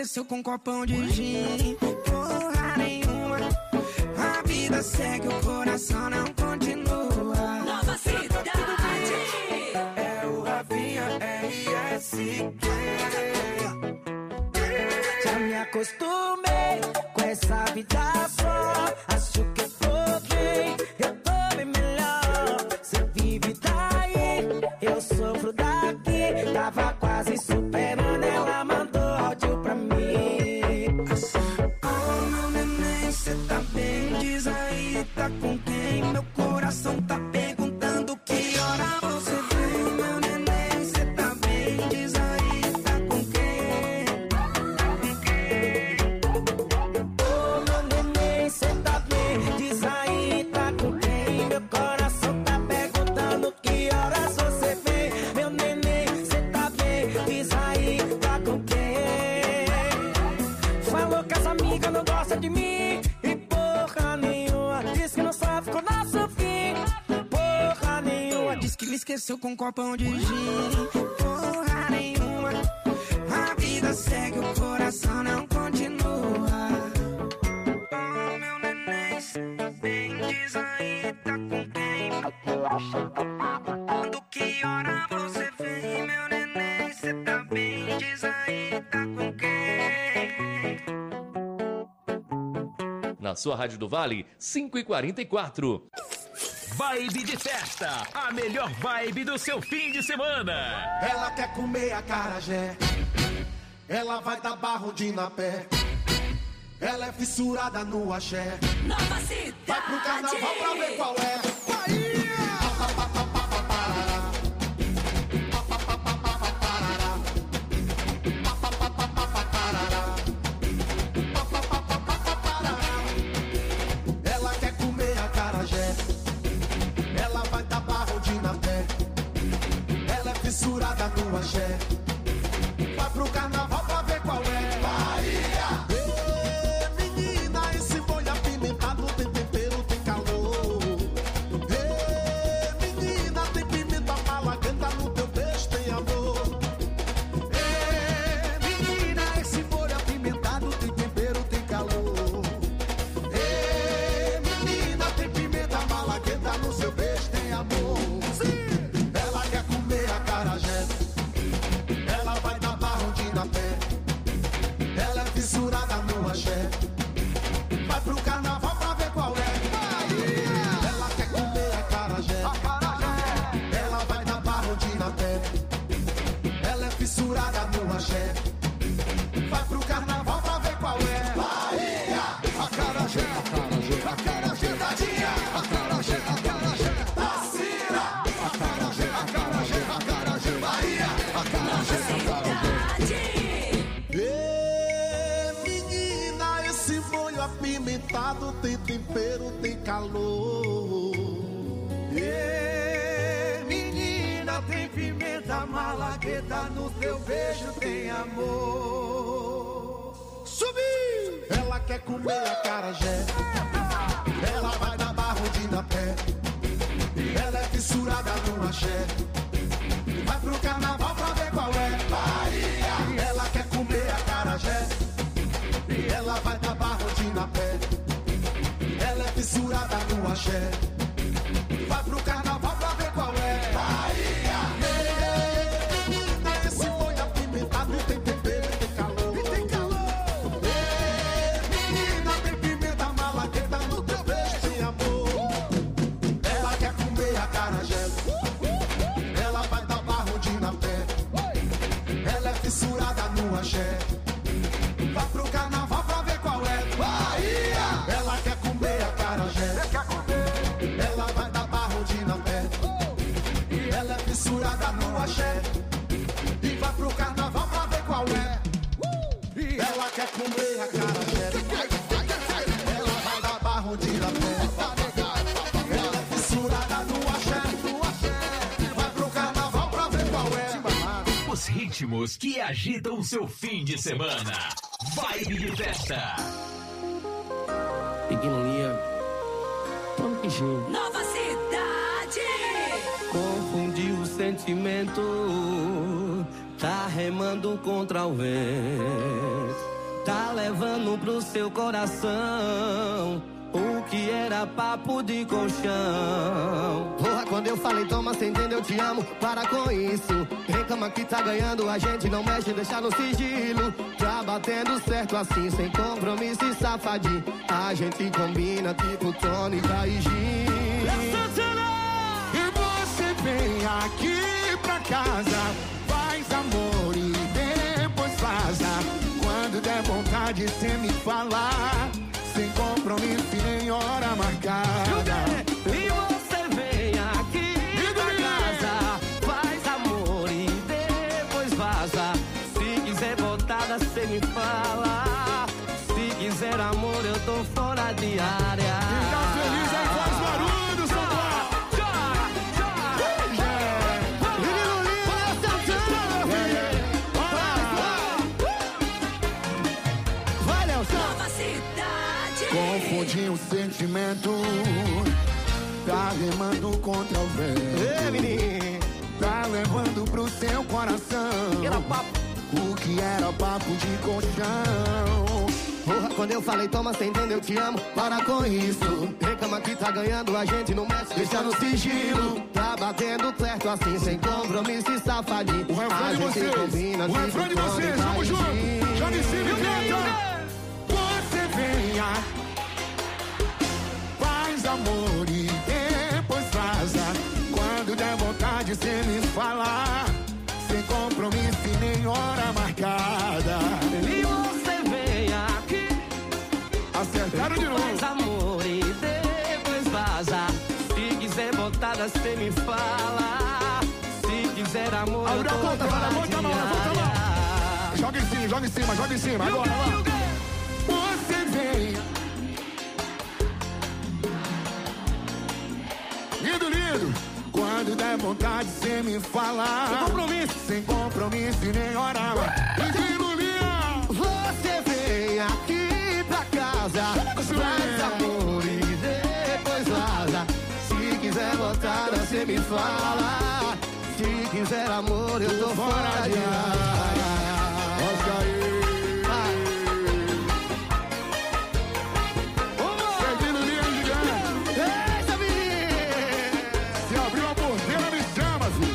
Desceu com um copão de gin, porra nenhuma. A vida segue, o coração não continua. Nova Cidade. É o Rafinha RSQ. Já me acostumei com essa vida só. Acho que eu tô bem, eu tô bem melhor. Você vive daí, eu sofro daqui. Tava quase superando, ela mandou áudio pra mim. Oh, meu neném, cê tá bem? Diz aí, tá com quem? Meu coração tá perguntando que hora você vem. Meu neném, cê tá bem? Diz aí, tá com quem? Oh, meu neném, cê tá bem? Diz aí, tá com quem? Meu coração tá perguntando que horas você vem. Meu neném, cê tá bem? Diz aí, tá com quem? Falou que as amigas não gostam de mim e porra nenhuma. Diz que não sofre com o nosso fim, porra nenhuma. Diz que me esqueceu com um copão de gin, porra nenhuma. A vida segue, o coração não continua. Oh, meu neném, cê tá bem? Diz aí, tá com quem? Quando que hora você vem? Meu neném, cê tá bem? Diz aí, tá com quem? Na sua Rádio do Vale, 5h44. Vibe de festa, a melhor vibe do seu fim de semana. Ela quer comer acarajé, ela vai dar barro de na pé. Ela é fissurada no axé. Nova Cidade. Vai pro carnaval pra ver qual é. Ela quer comer acarajé, ela vai dar barro de na pé. Ela é fissurada no axé. Vai pro carnaval pra ver qual é. Bahia! Ê, menina, esse boi apimentado tem tempero, tem calor. Ê, menina, tem pimenta malaganda, no teu beijo tem amor. Ê, menina, esse boi apimentado tem tempero, tem calor. Ê, menina, tem pimenta malaganda, no seu beijo tem amor. Sim! Ela quer comer acarajé, ela vai dar barro de na pé. Ela é fissurada no axé. Vai pro carnaval pra ver qual é. Ela quer comer acarajé, ela vai dar barro de na pé. Ela é fissurada no axé. Vai pro carnaval pra ver qual é. Bahia! Acarajé, acarajé, acarajé, tadinha. Acarajé, acarajé, Tacira. Acarajé, acarajé, acarajé, Bahia. Acarajé, acarajé. Ê, menina, esse molho apimentado tem tempero, tem calor. Ê, menina, tem pimenta malagueta, no teu beijo tem amor. Subiu! Ela quer comer acarajé, ela vai dar barro de na pé. Ela é fissurada no axé. Vai pro carnaval pra ver qual é. Bahia! Ela quer comer acarajé, ela vai dar barro de na pé. Ela é fissurada no axé. Vai pro carnaval pra ver qual é. Bahia! Menina, esse boi apimentado tem tempero, tem calor. E tem calor. Menina, tem pimenta malagueta, no teu beijo tem amor. Ela quer comer acarajé, ela vai dar barro de na pé. Ela é fissurada no axé. Vai pro carnaval pra ver qual é. Bahia! Ela quer comer acarajé, ela vai dar barro de na pé. Ela é fissurada no axé. E vai pro carnaval pra ver qual é. Ela quer comer acarajé, ela vai dar barro de na pé. Ela é fissurada no axé. Vai pro carnaval pra ver qual é. Os ritmos que agitam o seu fim de semana. Vibe de festa. Ignoria. Punk Gin. Nova Cidade. Confundiu o sentimento, tá remando contra o vento. levando pro seu coração o que era papo de colchão. Porra, quando eu falei toma, cê entendeu, eu te amo, para com isso. Reclama que tá ganhando, a gente não mexe, deixa no sigilo. Tá batendo certo assim, sem compromisso e safadinho. A gente combina tipo tônica e gin. E você vem aqui pra casa, faz amor e depois vaza. Quando der vontade cê me falar, sem compromisso e nem hora marcada. E você vem aqui pra casa, faz amor e depois vaza. Se quiser botada, cê me fala. Se quiser amor, eu tô fora de área. Quem tá feliz aí faz barulho, São Paulo. Vai, Nelson! Nova cidade. Confundi o sentimento, tá remando contra o vento. Ei, menino! Tá levando pro seu coração Era papo. o que era papo de colchão. Porra, quando eu falei toma, cê entendeu, eu te amo, para com isso. Reclama que tá ganhando, a gente não mexe, deixa no sigilo. Tá batendo certo assim, sem compromisso e safadinho. O refrão de vocês, o refrão de vocês, vamos junto. Joga em cima e canta. Você venha, faz amor e depois vaza. Quando der vontade cê me falar, sem compromisso e nem hora marcada. E você vem aqui, Acertaram de novo. faz amor e depois vaza. Se quiser botada, cê me fala. Se quiser amor, eu Abre a tô ponta, fora vai, levanta de a mão, levanta a área. Joga em cima, joga em cima, joga em cima. Agora, vai. Você venha. Lindo, lindo. Quando der vontade, cê me falar. Sem compromisso e nem hora. Lindo, lindo. Você vem aqui pra casa, faz amor e depois vaza. Se quiser botada, cê me fala. Se quiser amor, eu tô fora de área. Oscar aí. Seguindo linha gigante. Eita, menino! Se abriu a porteira, me chama, filho.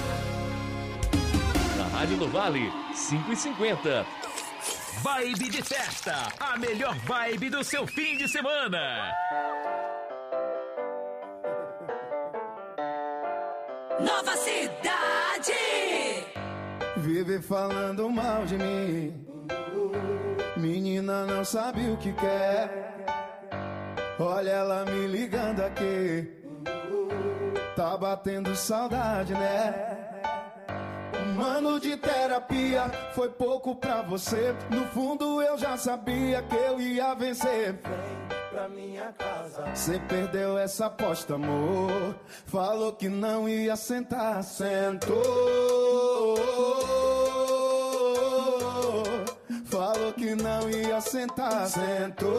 Na Rádio do Vale, 5h50. Vibe de festa, a melhor vibe do seu fim de semana. Nova cidade. Vive falando mal de mim, menina não sabe o que quer. Olha ela me ligando aqui, tá batendo saudade, né? Um ano de terapia foi pouco pra você. No fundo eu já sabia que eu ia vencer. Vem pra minha casa. Cê perdeu essa aposta, amor. Falou que não ia sentar, sentou. Falou que não ia sentar, sentou.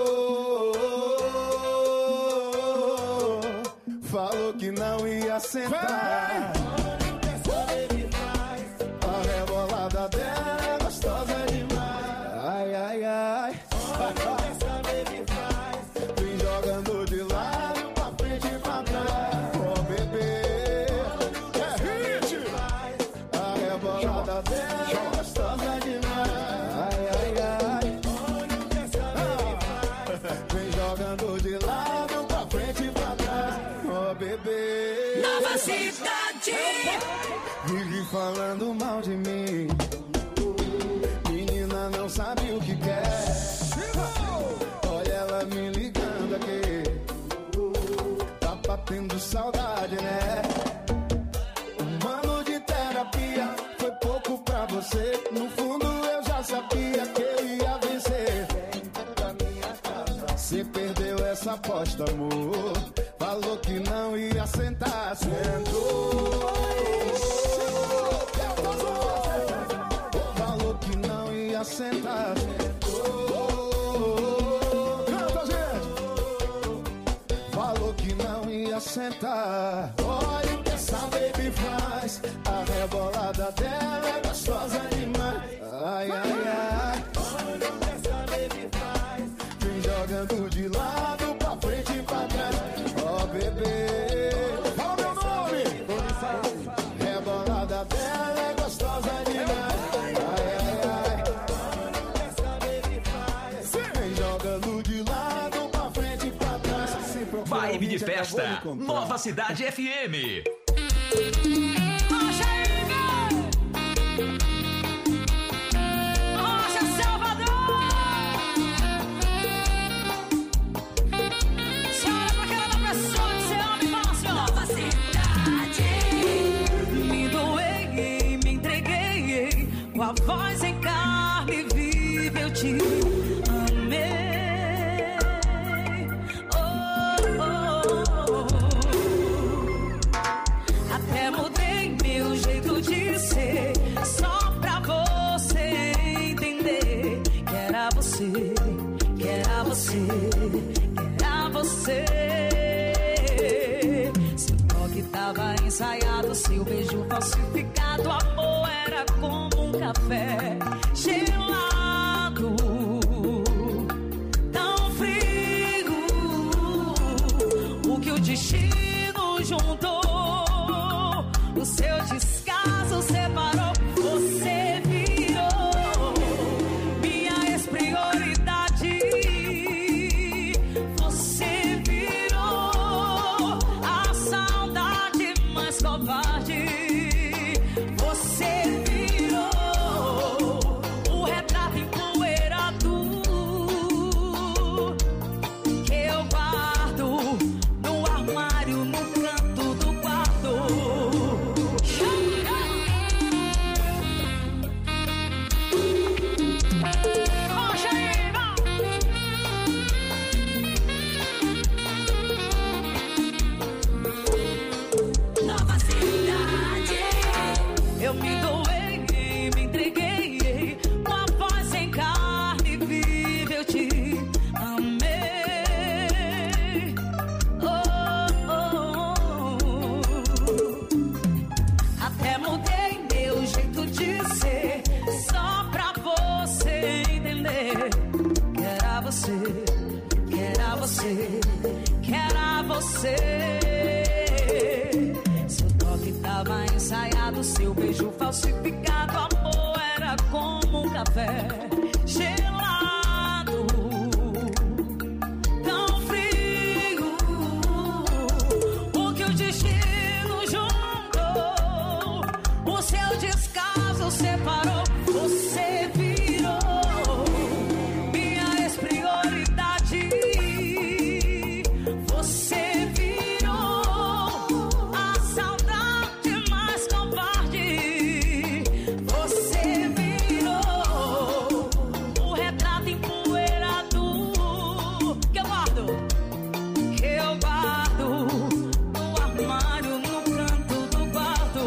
Falou que não ia sentar. A rebolada dela é gostosa demais. Ai, ai, ai. Vem jogando de lado pra frente e pra trás. Oh, bebê, é hit. A rebolada dela é gostosa demais. Ai, ai, ai. Vem jogando de lado pra frente e pra trás. Oh, bebê. Nova cidade. Vive falando mal de mim, menina não sabe o que quer. Olha ela me ligando aqui, tá batendo saudade, né? Um ano de terapia foi pouco pra você. No fundo eu já sabia que eu ia vencer. Vem pra minha casa. Cê perdeu essa aposta, amor. Falou que não ia sentar, sentou. Falou que não ia sentar, sentou. Canta, gente! Falou que não ia sentar. Olha o que essa baby faz. A rebolada dela é gostosa demais. Ai, ai, ai. Olha o que essa baby jogando de lado pra frente e pra trás. Ó, bebê, fala meu nome. Rebolada dela é gostosa demais. Jogando de lado pra frente e pra trás. Vibe de festa, Nova Cidade FM. Com a voz em carne viva eu te amei. Oh, oh, oh. Até mudei meu jeito de ser, só pra você entender que era você, que era você, que era você. Seu toque tava ensaiado, seu beijo falsificado, amor era como um café gelado, tão frio. O que o destino juntou, o seu descaso separou. Você virou minha ex-prioridade. Você virou a saudade mais covarde. Você o retrato empoeirado que eu guardo no armário, no canto do quarto. Nova Cidade. Eu me doei, me entreguei, com a voz em carne viva eu te amei. Oh, oh, oh. Até mudei meu jeito de ser, só pra você entender que era você, que era você, que era você. Seu toque tava ensaiado, seu beijo falsificado, amor era como um café gelado, tão frio. O que o destino juntou, o seu descaso separou. Você virou minha ex-prioridade. Você virou a saudade mais covarde. Você virou o retrato empoeirado que eu guardo no armário, no canto do quarto.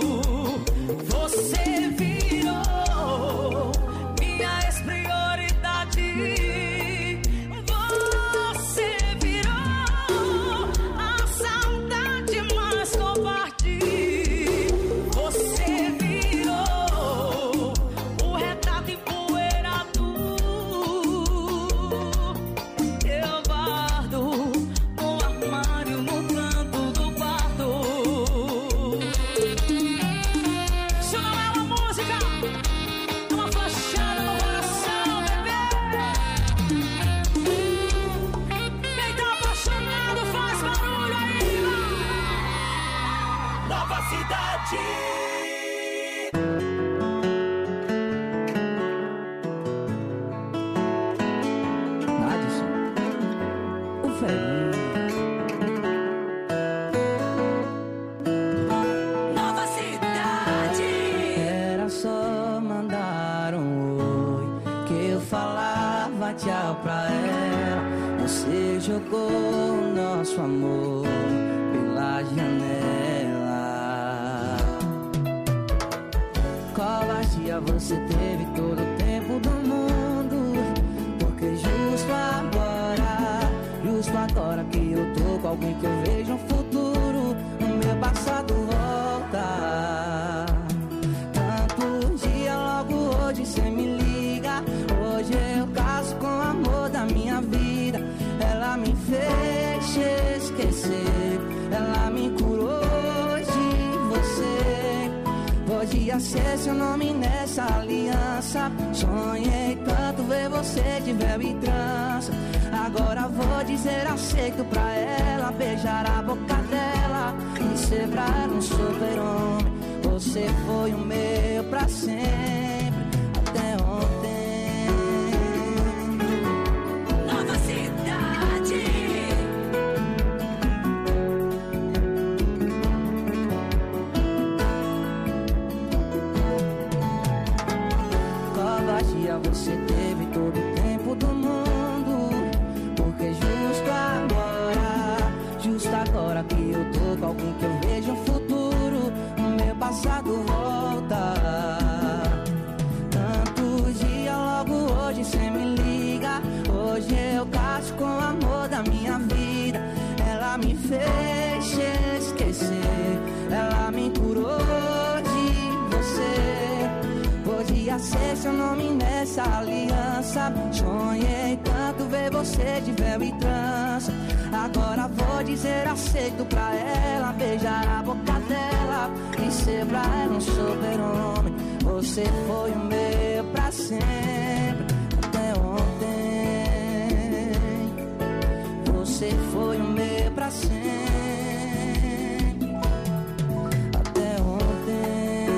Você virou minha ex-prioridade. Você virou a saudade mais covarde. Você virou o retrato empoeirado que eu guardo no armário, no canto do quarto. Isso não é uma música, é uma flechada no coração, bebê. Quem tá apaixonado faz barulho aí. Nova Cidade. Adson, o velhinho. Nova Cidade. Era só mandar um oi que eu falava tchau pra ela. Você jogou o nosso amor pela janela. Covardia, você teve todo o tempo do mundo, porque justo agora que eu tô com alguém que eu vejo um futuro, o meu passado volta. Tanto dia, logo hoje cê me liga. Hoje eu caso com o amor da minha vida. Podia ser seu nome nessa aliança. Sonhei tanto ver você de véu e trança. Agora vou dizer aceito pra ela, beijar a boca dela e ser pra ela um super-homem. Você foi o meu pra sempre, até ontem. Nova Cidade. Covardia você teve todo o tempo do mundo, porque justo agora que eu tô com alguém que eu vejo um futuro, o meu passado volta. Tantos dias logo hoje cê me liga, hoje eu caso com o amor da minha vida. Ela me fez esquecer, ela me curou de você. Podia ser seu nome nessa aliança. Sonhei tanto ver você de véu e trança. Agora vou dizer aceito pra ela, beijar a boca dela e ser pra ela um super-homem. Você foi o meu pra sempre, até ontem. Você foi o meu pra sempre, até ontem.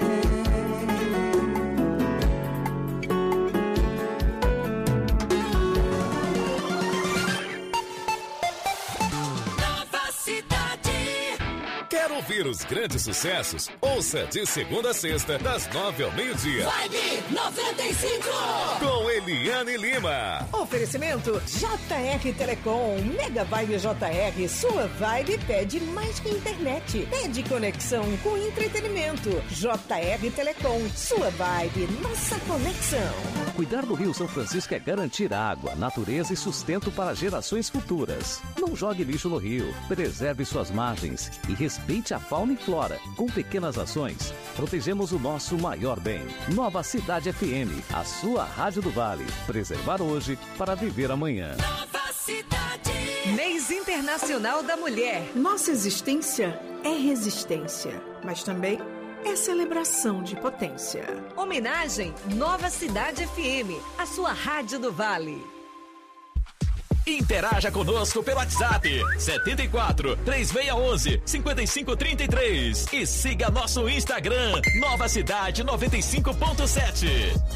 Nova Cidade. Quer ouvir os grandes sucessos? Ouça de segunda a sexta, das 9 ao meio-dia. Vibe 95. Com Eliane Lima. Oferecimento JR Telecom, Mega Vibe JR, sua vibe pede mais que internet, pede conexão com entretenimento. JR Telecom, sua vibe, nossa conexão. Cuidar do Rio São Francisco é garantir água, natureza e sustento para gerações futuras. Não jogue lixo no rio, preserve suas margens e respeite a fauna e flora. Com pequenas ações, protegemos o nosso maior bem. Nova Cidade FM, a sua rádio do Vale. Preservar hoje para viver amanhã. Nova Cidade. Mês Internacional da Mulher. Nossa existência é resistência, mas também é celebração de potência. Homenagem Nova Cidade FM, a sua rádio do Vale. Interaja conosco pelo WhatsApp 74 3611 5533 e siga nosso Instagram Nova Cidade 95.7.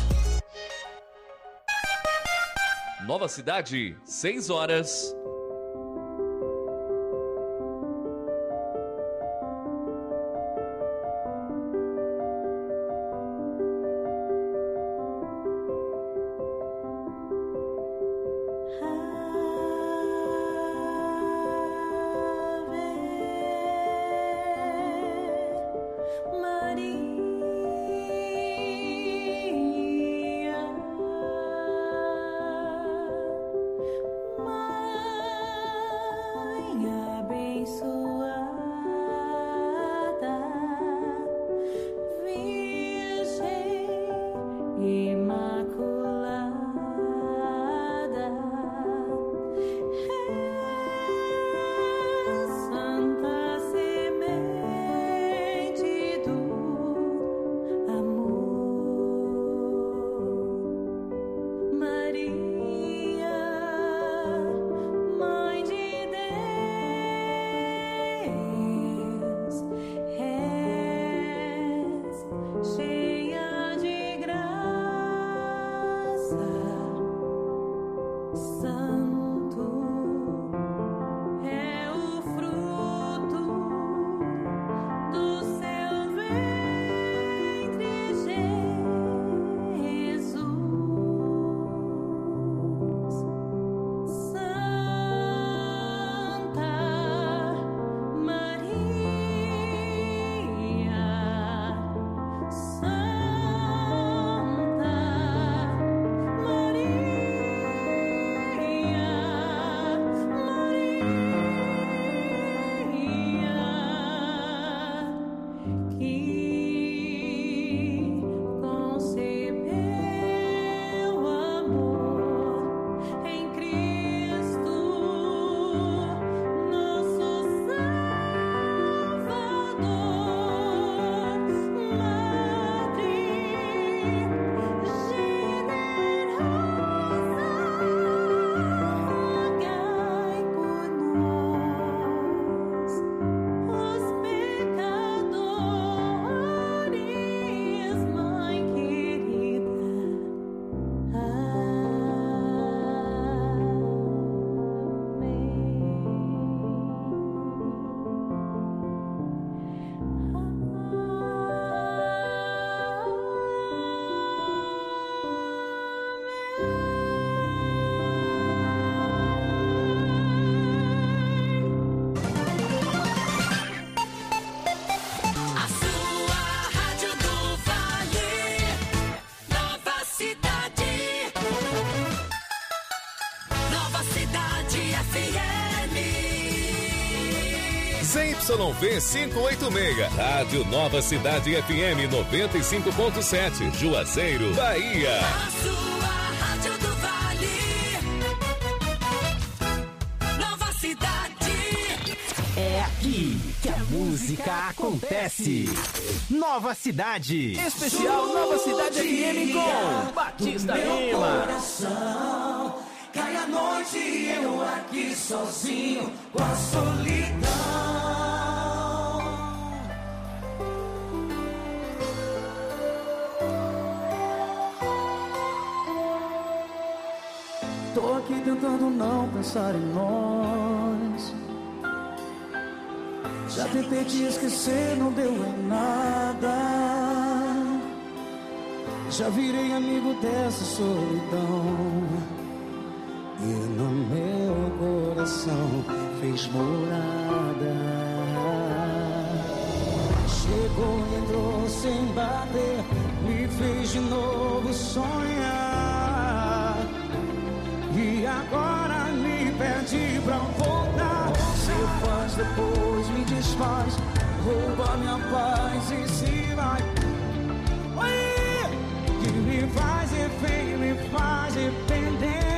Nova Cidade, 6 horas. Maria. ZYV 586, Rádio Nova Cidade FM 95.7, Juazeiro, Bahia. A sua Rádio do Vale. Nova Cidade. É aqui que a música acontece. Nova Cidade. Especial Nova Cidade FM com Batista Lima. Cai a noite e eu aqui sozinho com a solidão. Tô aqui tentando não pensar em nós. Já tentei te esquecer, não deu em nada. Já virei amigo dessa solidão. E no meu coração fez morada. Chegou e entrou sem bater, me fez de novo sonhar. E agora me pede pra voltar. Se faz depois me desfaz, rouba minha paz e se vai. Oi! Que me faz refém, me faz dependente.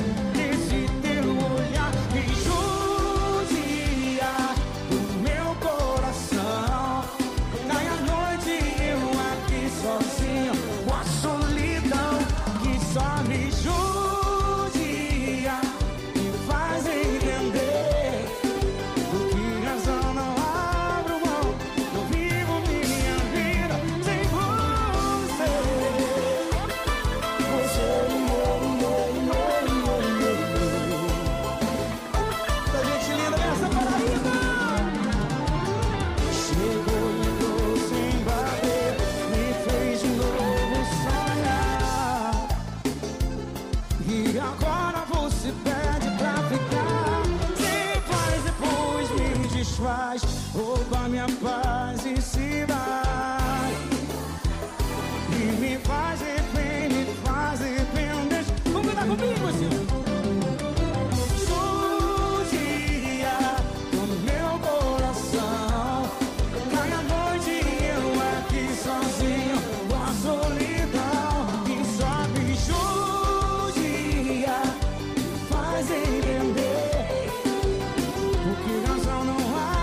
Rouba minha paz e se vai. E me faz refém, me faz dependente. Vamos cantar comigo, Silvio. Judia no meu coração. Cai a noite e eu aqui sozinho com a solidão. E só me judia, me faz entender. Por que razão não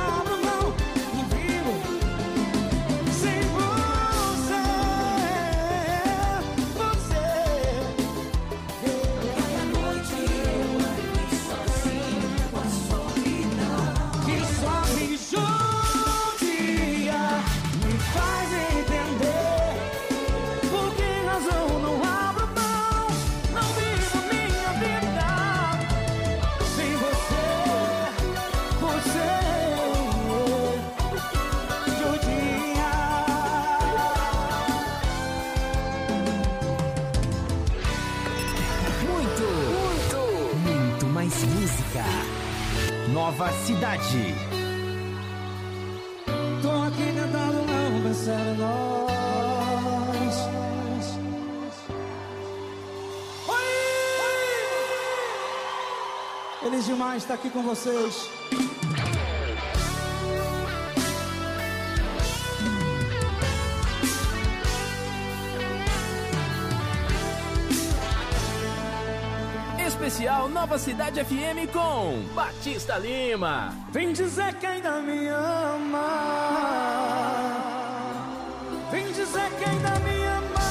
Nova Cidade. Tô aqui tentando não pensar em nós. Oi! Feliz demais estar aqui com vocês. Especial Nova Cidade FM com Batista Lima. Vem dizer que ainda me ama. Vem dizer que ainda me ama.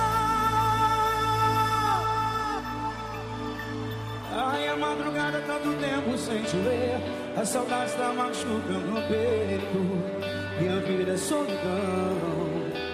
Ai, a madrugada, tanto tempo sem te ver. A saudade está machucando no peito. Minha vida é solidão.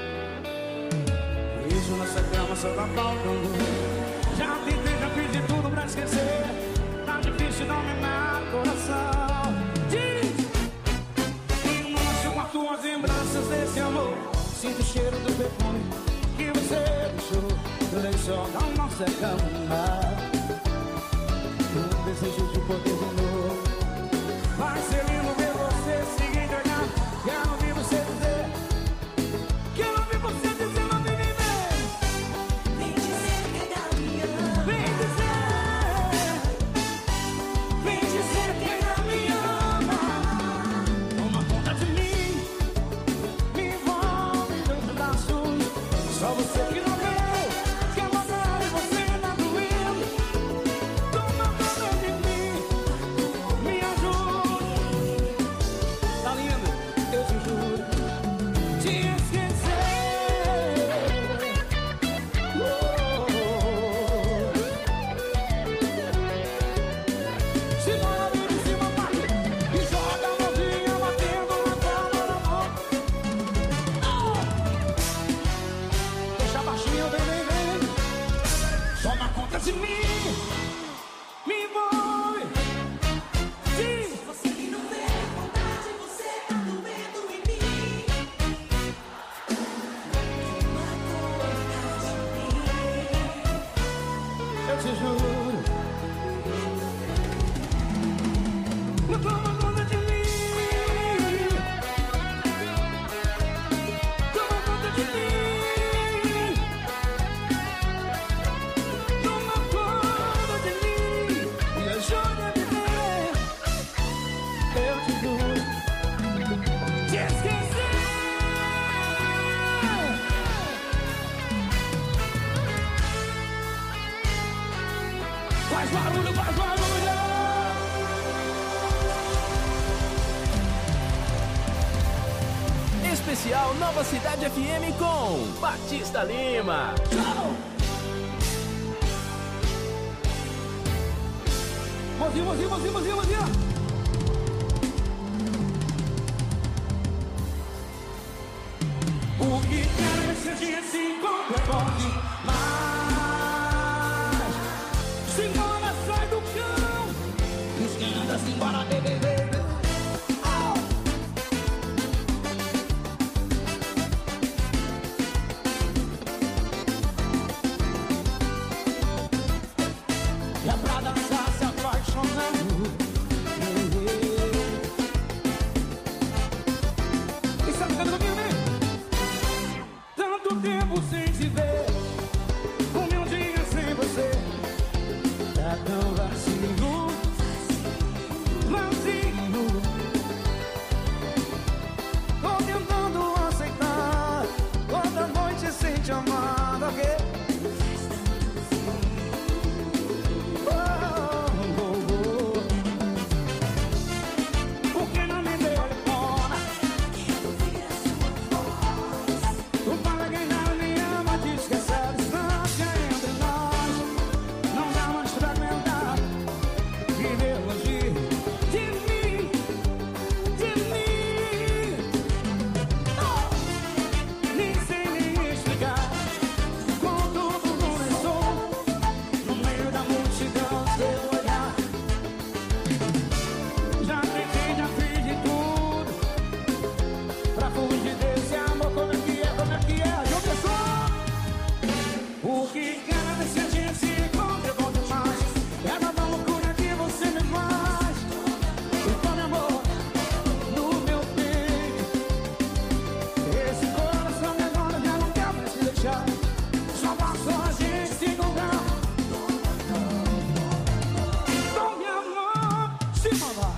Isso nessa cama só tá faltando. Já tentei, já fiz de tudo pra esquecer. Tá difícil dominar o coração. Diz! E mostra com as tuas lembranças desse amor. Sinto o cheiro do perfume que você deixou no lençol da nossa cama. Um desejo de poder de novo. Vai ser lindo ver você se entregar. Quero ouvir você dizer. Quero ouvir você dizer, não me viver. Vem dizer que ainda me ama. Vem dizer que ainda me ama. Toma conta de mim. Toma conta de mim. Toma conta de mim. Me ajuda a viver. Eu te juro. Te esquecer. Faz barulho, faz barulho. Especial Nova Cidade FM com Batista Lima. Mozinho, mozinho, mozinho, mozinho, mozinho. O que quero é que a gente se encontre forte, mas se embora, sai do chão. Diz que anda se embora, bebê, bebê. E é pra dançar se apaixonando. E sabe cantando comigo, vem? Tanto tempo sem te ver, o meu dia sem você tá tão vazio, vazio. Tô tentando aceitar toda noite sem te amar, ok? Por que não me telefona? Tu fala que não me ama, diz que essa distância entre nós não dá mais pra aguentar. Viver longe de mim, de mim. Nem sei nem explicar como tudo começou. No meio da multidão, seu olhar. Já tentei, já fiz de tudo pra fugir desse amor. Como é que é, como é que é? João Pessoa! O que quero é se a gente se encontra bom demais. É uma loucura que você me faz. Então, meu amor, no meu peito, esse coração me agora já não quer mais te deixar. Só basta a gente se encontrar. Então, meu amor, se mamar.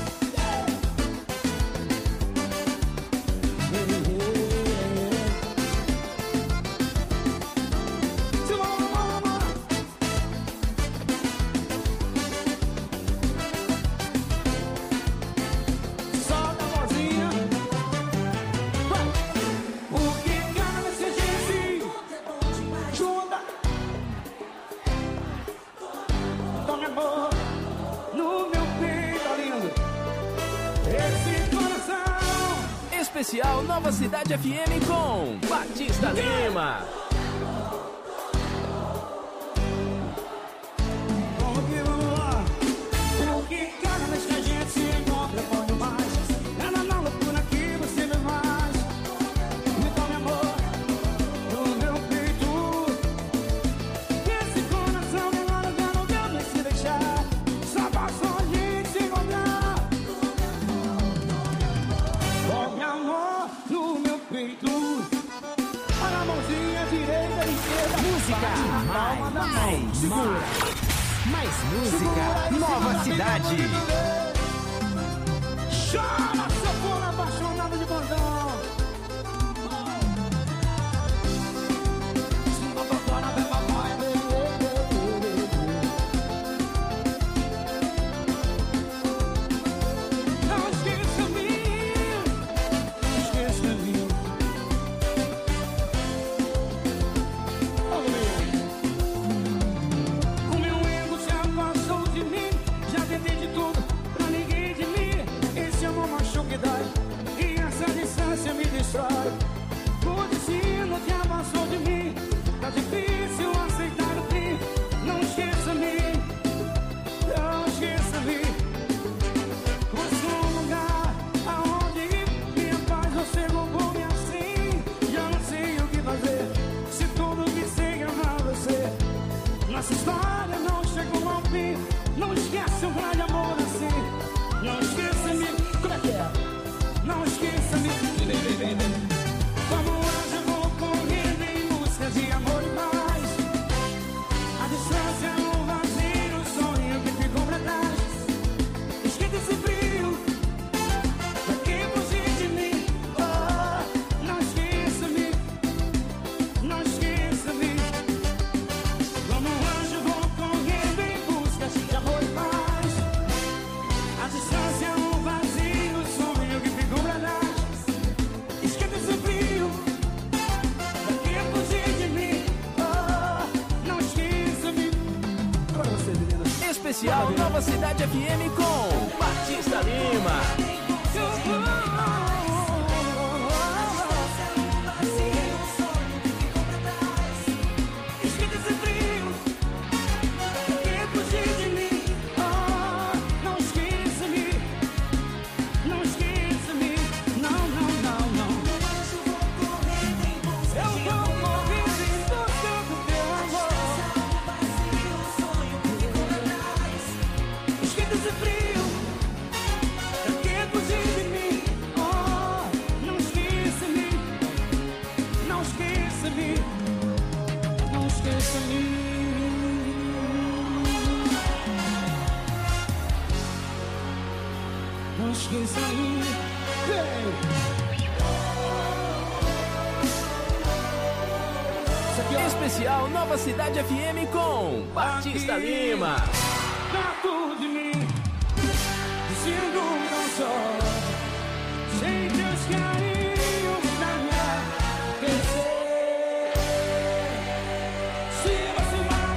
Se mamar. Solta a vozinha. Vai. O que quero é se a gente junta. Tome amor no meu peito, lindo. Esse coração. Especial Nova Cidade FM com Batista Lima. Vamos que vamos lá. O que cada vez que a gente se encontra é bom demais. É na loucura que você me faz. Me tome amor no meu peito. Esse coração de agora já não quer mais se deixar. Só basta a gente se encontrar. Tome amor no meu peito. Olha a mãozinha direita e esquerda. Música, Palma da mão. Segura. mais música, Nova Cidade. Chama, sanfona apaixonada de bandão. Não esqueça de mim, não esqueça de mim. O meu ego se afastou de mim. Já tentei de tudo pra ninguém de mim. Esse amor machuca e vocês, meninas. Especial Nova Cidade FM com Batista Lima. Especial Nova Cidade FM com Batista Lima. Perto de mim, dizendo não só, sem teus carinhos na minha PC. Se você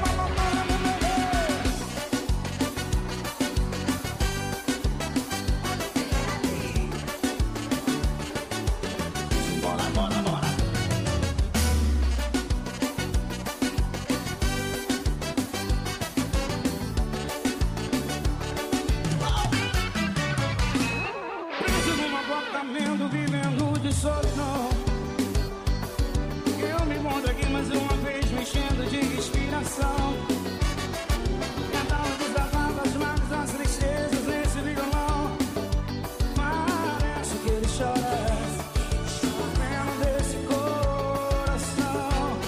bora, bora, bora. Vivendo de solidão. Eu me encontro aqui mais uma vez, me enchendo de inspiração. Cantando, desbravando as mágoas, as tristezas nesse violão. Parece que ele chora dentro desse coração.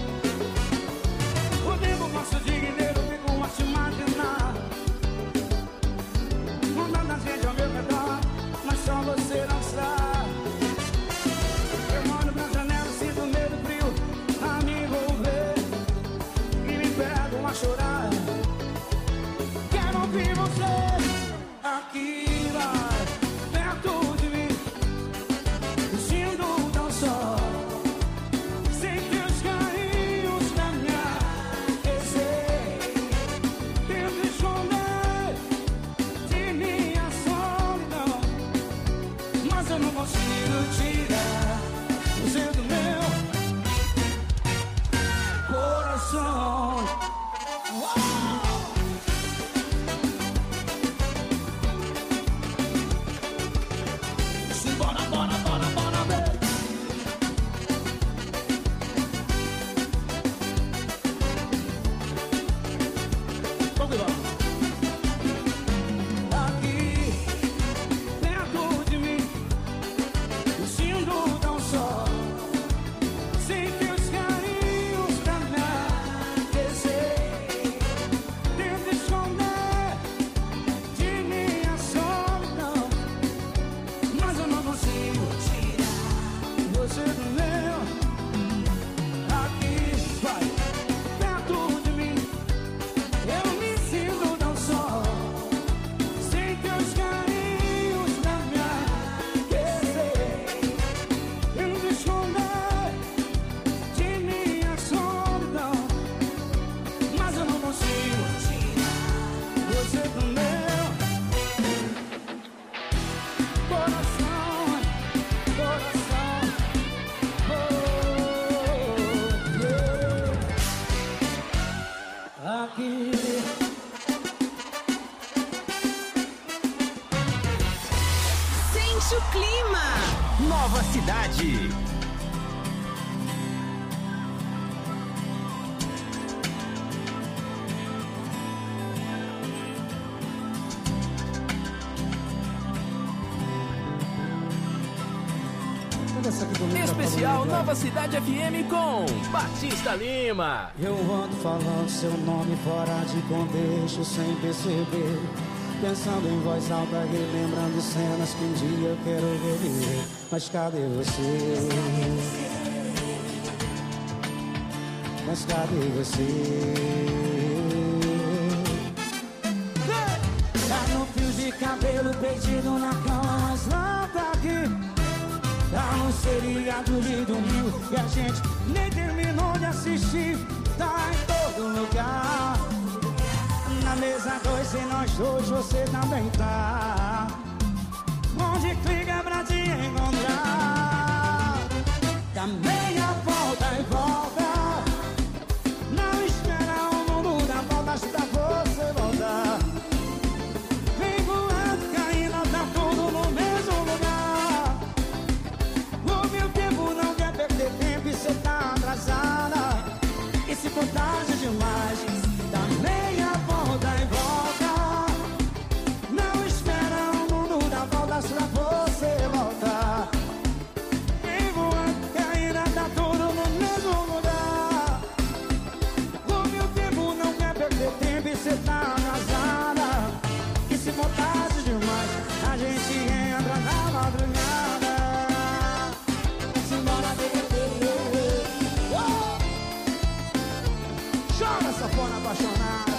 O tempo passa o dia inteiro, fico a te imaginar. Não dá da gente ao meu redor, mas só você não está. Eu olho pra janela, sinto medo frio a me envolver e me pego a chorar. Quero ouvir você aqui, vai, perto de mim, sentindo tão só, sem teus carinhos na minha receita. Tento esconder de minha solidão, mas eu não consigo tirar você do meu coração. Bora, bora, bora, bora, baby. Vamos lá. Aqui, perto de mim, eu sinto tão só, sem teus carinhos pra me aquecer. Tento esconder de minha solidão, mas eu não consigo tirar você do meu. Aqui, vai, perto de mim, eu me sinto tão só, sem teus carinhos pra me aquecer. Tento esconder de minha solidão, mas eu não consigo tirar você do meu coração, coração. Aqui. Sente o clima. Nova Cidade. Especial Nova Cidade FM com Batista Lima. Eu ando falando seu nome fora de contexto sem perceber, pensando em voz alta, relembrando cenas que um dia eu quero reviver. Mas cadê você? Mas cadê você? Tá no fio de cabelo perdido na cama, mas não tá aqui. Tá no seriado de domingo que a gente nem terminou de assistir. Tá em todo lugar, Na mesa 2, se nós dois, você também tá. Onde clica pra te encontrar. Dá meia volta e volta. Não espera o mundo dar voltas pra você voltar. Vem voando, caindo, tá tudo no mesmo lugar. O meu tempo não quer perder tempo e cê tá atrasada. E se for tarde demais, dá meia volta e volta. Não espera o mundo dar voltas pra você voltar. Vem voando, que ainda tá tudo no mesmo lugar. O meu tempo não quer perder tempo e cê tá atrasada. E se for tarde demais, a gente entra na madrugada. Simbora, bebê. Chora, safona apaixonada.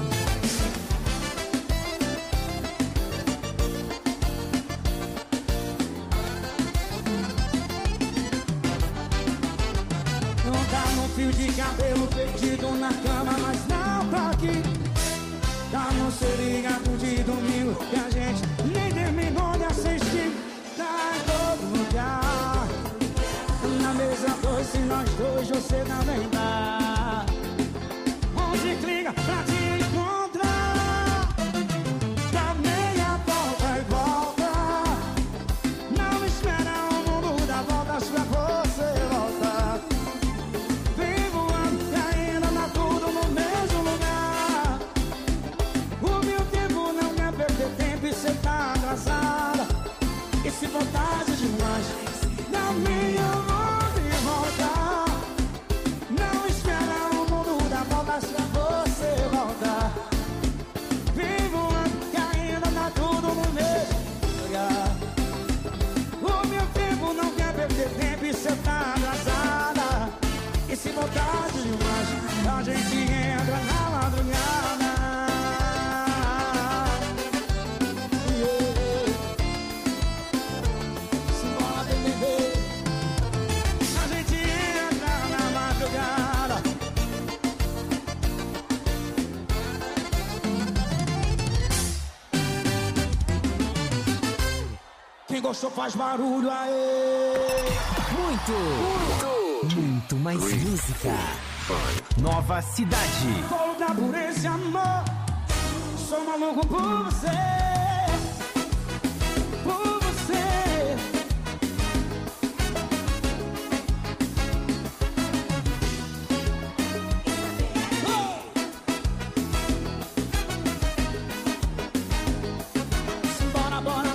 Não tá no fio de cabelo perdido na cama, mas não tá aqui. Tá no se liga de domingo que a gente nem terminou de assistir. Tá em todo lugar. Na mesa 2, se nós dois, você também tá. Onde clica pra te encontrar. Dá meia volta e volta. Não espera o mundo dar voltas pra você voltar. Vem voando, que ainda tá tudo no mesmo lugar. O meu tempo não quer perder tempo e cê tá atrasada. E se for tarde demais, dá meia volta e volta. Não espera o mundo dar voltas pra você voltar. Vem voando, que ainda tá tudo no mesmo lugar. O meu tempo não quer perder tempo e cê tá atrasada. E se for tarde demais, a gente entra na madrugada. Simbora, bebê. A gente entra na madrugada. Quem gostou faz barulho, aê! Muito mais música. Nova Cidade. Vou lutar por esse amor. Sou maluco por você. Por você. Simbora, bora,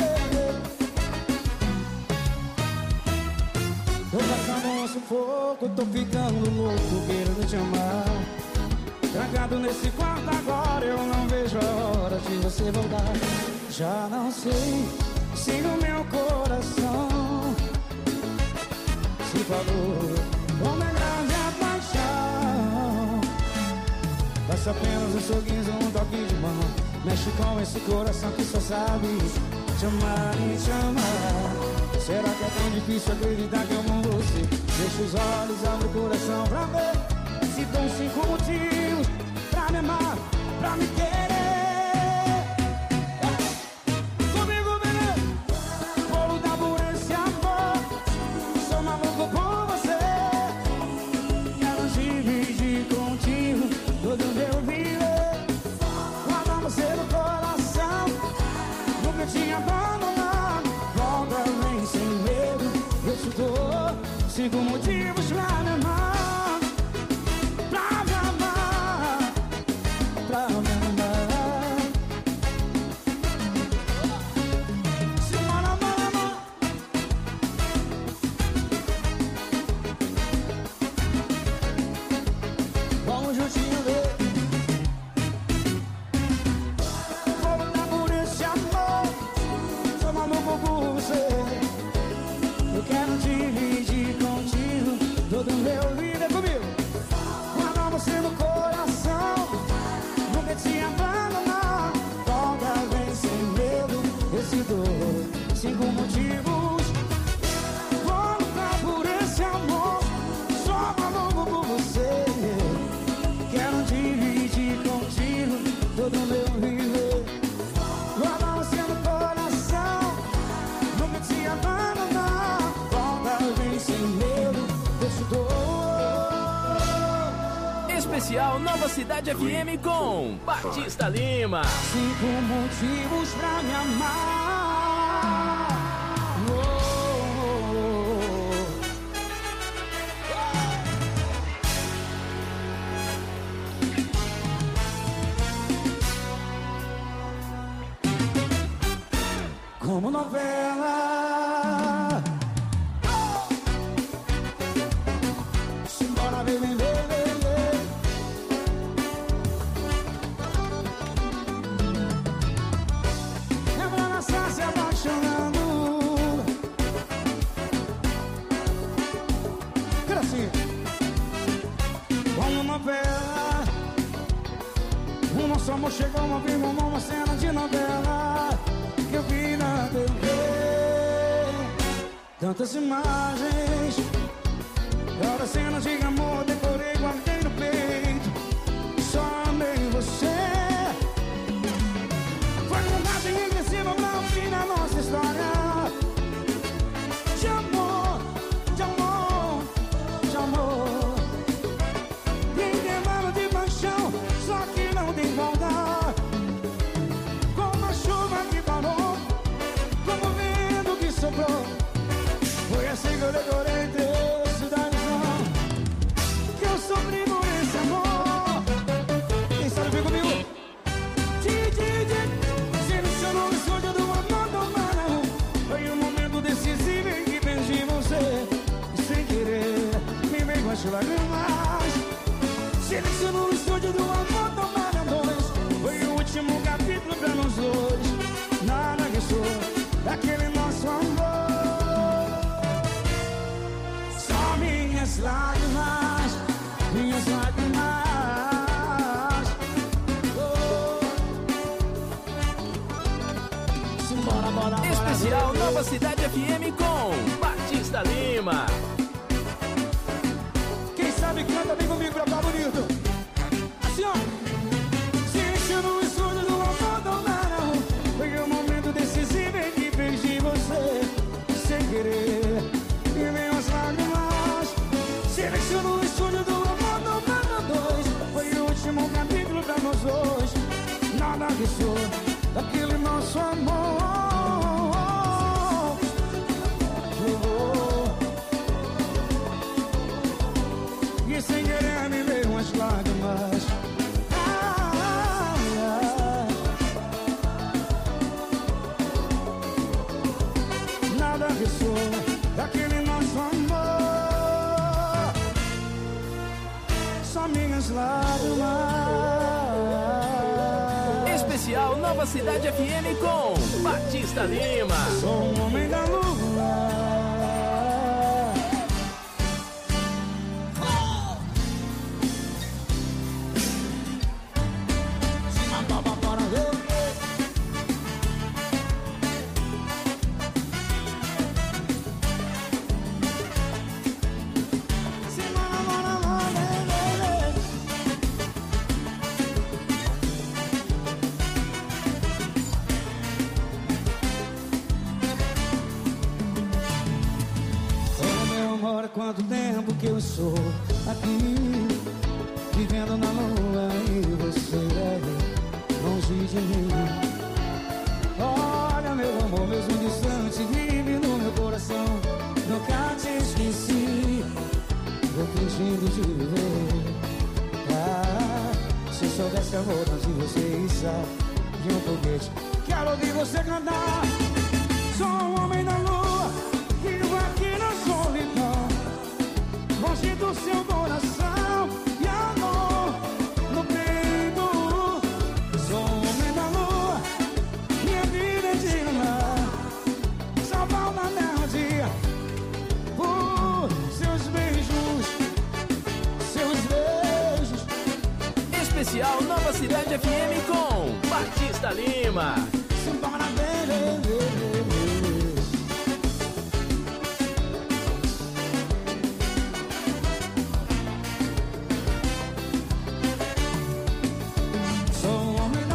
tô passando um sufoco, tô ficando louco, querendo te amar. Trancado nesse quarto agora, eu não vejo a hora de você voltar. Já não sei se no meu coração se falou como é grande a paixão. Basta apenas um sorriso, um toque de mão. Mexe com esse coração que só sabe te amar e te amar. Será que é tão difícil acreditar que eu amo você? Deixa os olhos, abre o coração pra ver. Se tem 5 motivos pra me amar, pra me querer. Comigo, bebê. Vou lutar por esse amor. Sou maluco por você. Quero dividir contigo todo o meu viver. Guardar você no coração. Nunca te abandonado. Volta, vem sem medo. Eu te dou 5 motivos pra me amar. Pra me amar. Pra me amar. Simbora, bora, bora. Vamos juntinho ver. Vou lutar por esse amor. Sou maluco por você. Eu quero dividir contigo todo o meu vida comigo. Guardar você no coração. Nunca te abandonar. Volta, vem sem medo. Eu te dou 5 motivos. Vou lutar por esse amor. Sou maluco por você. Quero dividir contigo todo meu viver. Guarda você no coração, nunca te abandonar. Volta, vem sem medo, eu te dou. Especial Nova Cidade FM com Batista Lima. 5 motivos pra me amar. Como novela. Simbora, vem, vem, vem, vem, vem. É pra lançar se apaixonando. Quero assim. Como novela. O nosso amor chegou, uma cena de novela. Que eu vi na TV, tantas imagens, cada cena de amor decorei, guardei no peito. Só amei você. Foi montagem regressiva pra o fim da nossa história. De amor, de amor, de amor. E intervalo de paixão, só que não tem volta. Como a chuva que parou, como o vento que soprou. Foi assim que eu decorei 3 cidades, que eu sofri por esse amor. Quem sabe vem comigo? Selecionou o estúdio do amor do Maranhão. Foi um momento decisivo em que perdi você. E sem querer, me veio as lágrimas. Selecionou o estúdio do amor do Maranhão. Foi o último capítulo pra nós dois. Nada restou daquele nosso amor. Só minhas lágrimas, minhas lágrimas. Simbora, bora, bora. Especial Nova Cidade FM com Batista Lima. Quem sabe canta bem comigo pra ficar bonito. Assim, ó. No estúdio do amor do Maranhão. Foi um momento decisivo em que perdi você. Sem querer, e veio as lágrimas. Selecionou o estúdio do amor do Maranhão 2. Foi o último capítulo pra nós dois. Nada restou daquele nosso amor. E sem querer me veio as lágrimas. Nada restou daquele nosso amor. Só minhas lágrimas. Especial Nova Cidade FM com Batista Lima. Sou um homem da lua. Quanto tempo que eu estou aqui, vivendo na lua e você longe de mim. Olha meu amor, mesmo distante, vive no meu coração. Nunca te esqueci, vou fingindo de viver. Se eu soubesse amor antes de você está de um foguete. Quero ouvir você cantar. Sou um homem da lua, vivo aqui na solidão. Longe do seu coração e amor no peito. Sou um homem da lua, minha vida é de amar. Só falta até um dia por seus beijos, seus beijos. Especial Nova Cidade FM com Batista Lima. Simbora, baby. Sou um homem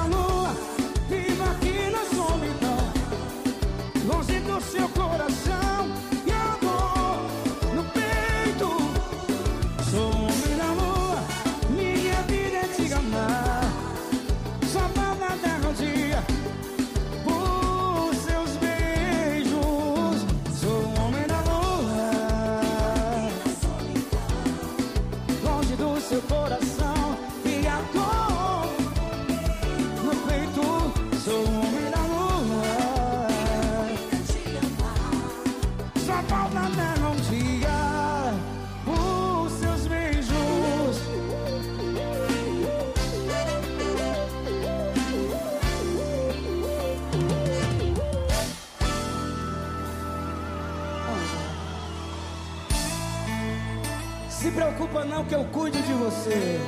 preocupa não que eu cuido de você.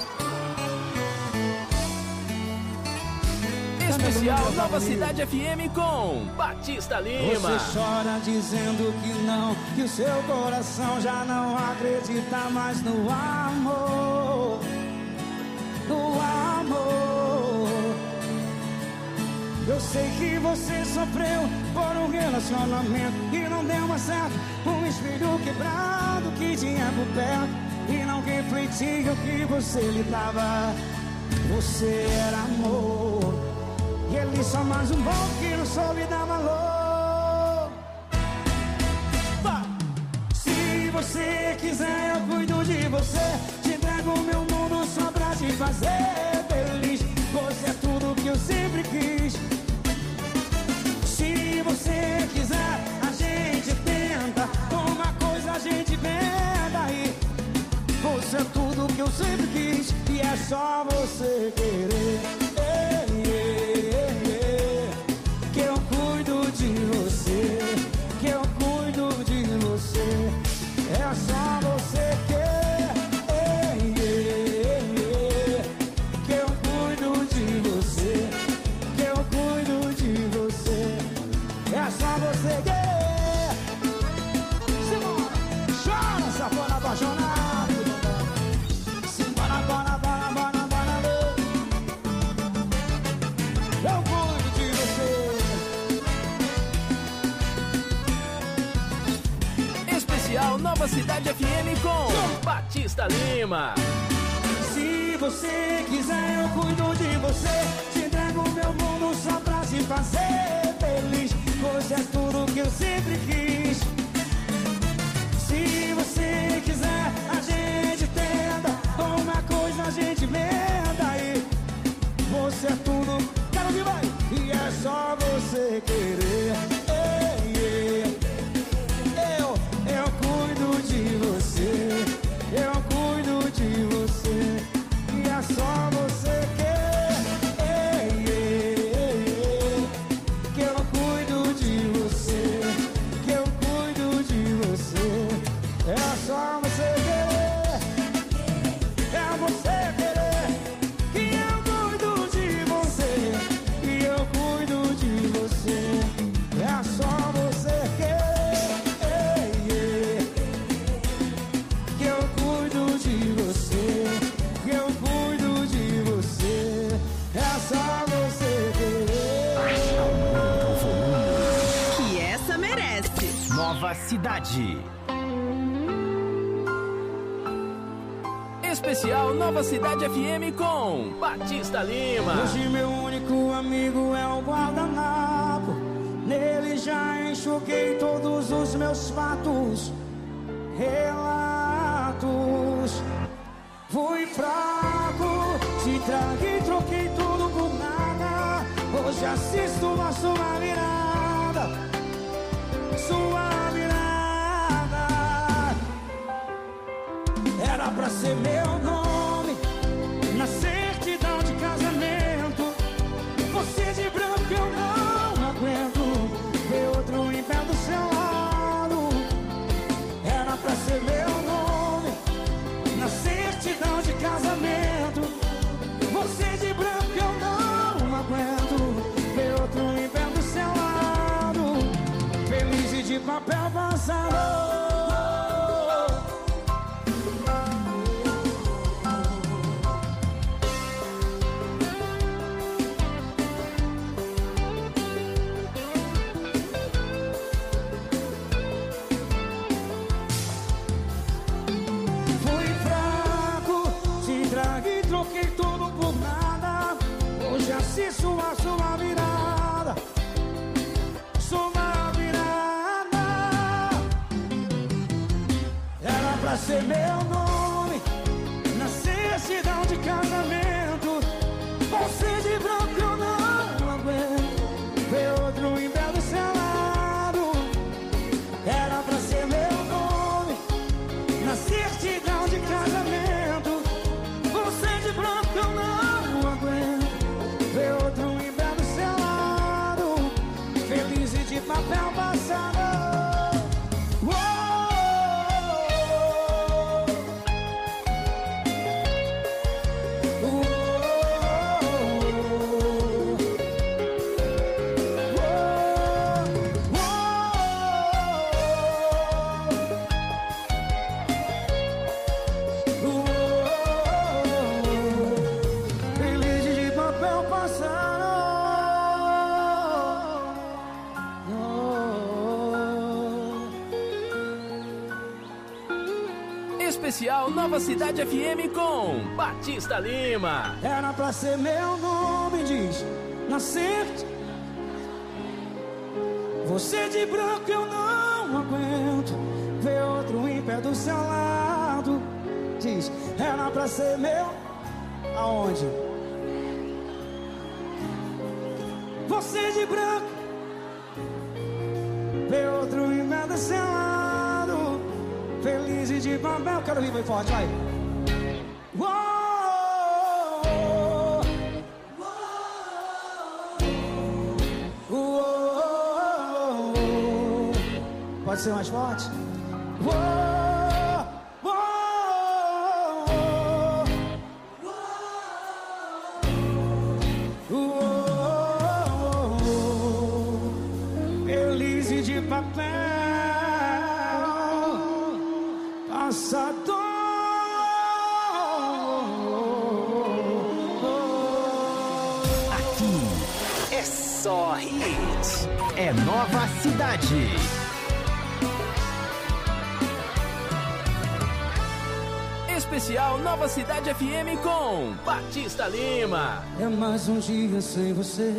Especial Nova Cidade FM com Batista Lima. Você chora dizendo que não, que o seu coração já não acredita mais no amor. No amor. Eu sei que você sofreu por um relacionamento e não deu mais certo. Um espelho quebrado que tinha por perto e não refletia o que você lhe dava. Você era amor. E ele só mais um bom que não soube dar valor. Se você quiser, eu cuido de você. Te entrego o meu mundo só pra te fazer feliz. Você é tudo que eu sempre quis. Se você quiser, a gente tenta. Uma coisa a gente venda aí. Você é tudo que eu sempre quis. E é só você querer. Que eu cuido de você, que eu cuido de você. É só você querer. Que eu cuido de você, que eu cuido de você. É só você querer. Simbora, chora, safona apaixonado. Simbora, bora, bora, bora, bora. Eu cuido de você. Especial Nova Cidade FM com Batista Lima. Se você quiser, eu cuido de você. Te entrego o meu mundo só pra te fazer feliz. Você é tudo que eu sempre quis. Se você quiser, a gente tenta. Uma coisa a gente venda aí. Você é tudo, quero que vai. E é só você querer. Eu cuido de você. Eu cuido de você. E é só você querer. Que eu cuido de você. Que eu cuido de você. É só você querer. É você querer. Que eu cuido de você. E eu cuido de você. É só você querer. Que eu cuido de você. Que eu cuido de você. É só você querer. Aumenta o volume. Que essa merece. Nova Cidade. Especial Nova Cidade FM com Batista Lima. Hoje meu único amigo é o guardanapo. Nele já enxuguei todos os meus fatos, relatos. Fui fraco, te traguei, troquei tudo por nada. Hoje assisto a sua virada, sua virada. Era pra ser meu nome na certidão de casamento. Você de branco eu não aguento ver outro em pé do seu lado. Era pra ser meu nome na certidão de casamento. Você de branco eu não aguento ver outro em pé do seu lado. Feliz e de papel passado. Troquei tudo por nada. Hoje assisto a sua virada, sua virada. Era pra ser meu nome na certidão de casamento. Você de branco eu não aguento ver outro em pé do seu lado. Era pra ser meu nome na certidão de casamento. Você de branco eu não aguento ver outro em pé do seu lado. Feliz e de papel passado. Especial Nova Cidade FM com Batista Lima. Era pra ser meu nome, diz, nascer. Você de branco eu não aguento ver outro em pé do seu lado. Diz, era pra ser meu. Aonde? Você de branco ver outro em pé do seu lado. Feliz e de papel. Quero ouvir bem forte, vai. Pode ser mais forte? Feliz e de papel, passador. Aqui é só hits. É Nova Cidade. Especial Nova Cidade FM com Batista Lima. É mais um dia sem você,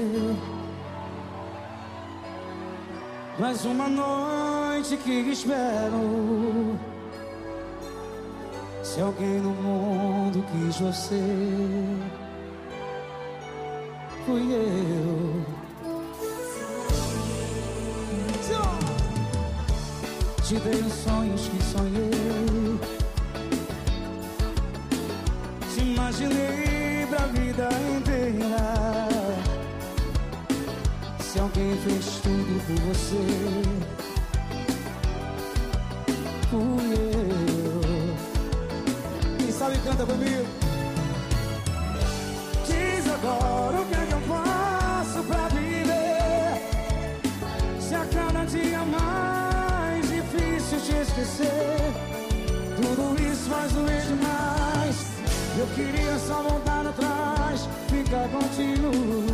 mais uma noite que espero. Se alguém no mundo quis você, fui eu. Te dei os sonhos que sonhei, te imaginei pra vida inteira. Se alguém fez tudo por você, fui eu. Quem sabe canta comigo. Diz agora o que é que eu faço pra viver, se a cada dia mais difícil te esquecer. Tudo isso faz doer demais. Eu queria só voltar atrás, ficar contigo.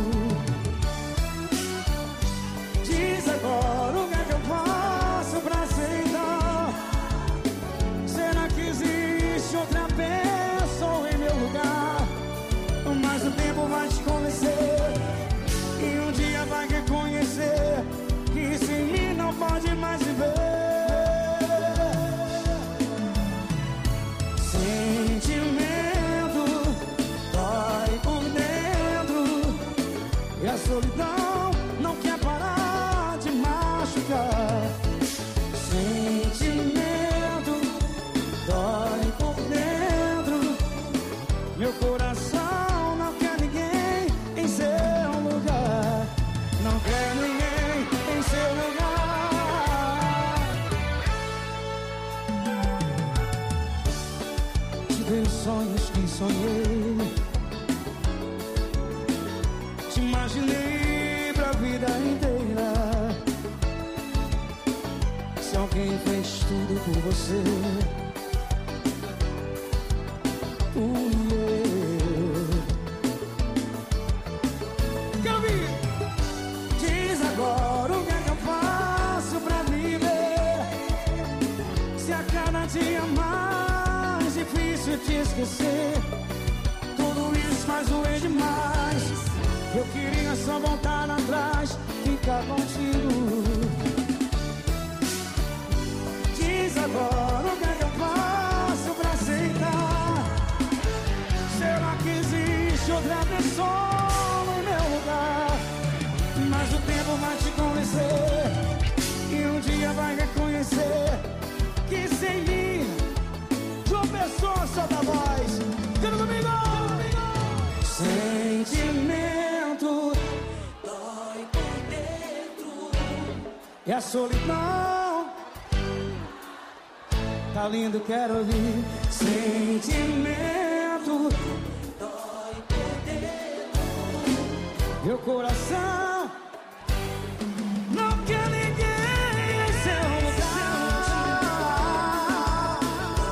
Diz agora o que é que eu faço pra aceitar. Será que existe outra pessoa em meu lugar? Mas o tempo vai te convencer, e um dia vai reconhecer que sem mim não pode mais viver. Sentimento dói por dentro, e a solidão não quer parar de machucar. Sentimento dói por dentro, meu coração não quer ninguém em seu lugar. Não quer ninguém em seu lugar. Te dei os sonhos que sonhei, te imaginei pra vida inteira. Se alguém fez tudo por você, fui eu. Quero ouvir. Diz agora o que é que eu faço pra viver, se a cada dia mais difícil te esquecer. Tudo isso faz doer demais. Eu queria só voltar atrás, ficar contigo. Diz agora o que é que eu faço pra aceitar. Será que existe outra pessoa no meu lugar? Mas o tempo vai te convencer, e um dia vai reconhecer que sem mim, João Pessoa só dá voz. Quero comigo! Sentimento dói por dentro, e a solidão tá lindo, quero ouvir. Sentimento dói por dentro, meu coração não quer ninguém em seu lugar.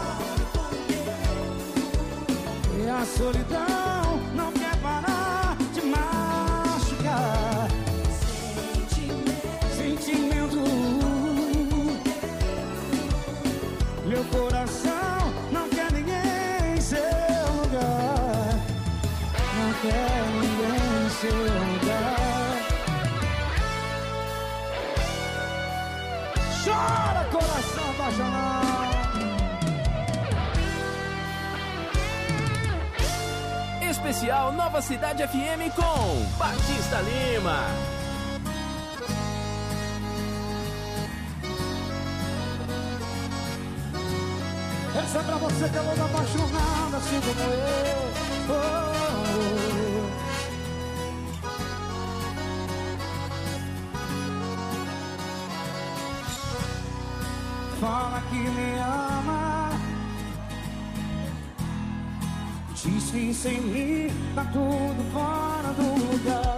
E a solidão não quer parar de machucar. Sentimento, meu coração não coração apaixonado. Especial Nova Cidade FM com Batista Lima. Essa é pra você que é louca apaixonada, assim como eu. Fala que me ama, diz que sem mim tá tudo fora do lugar.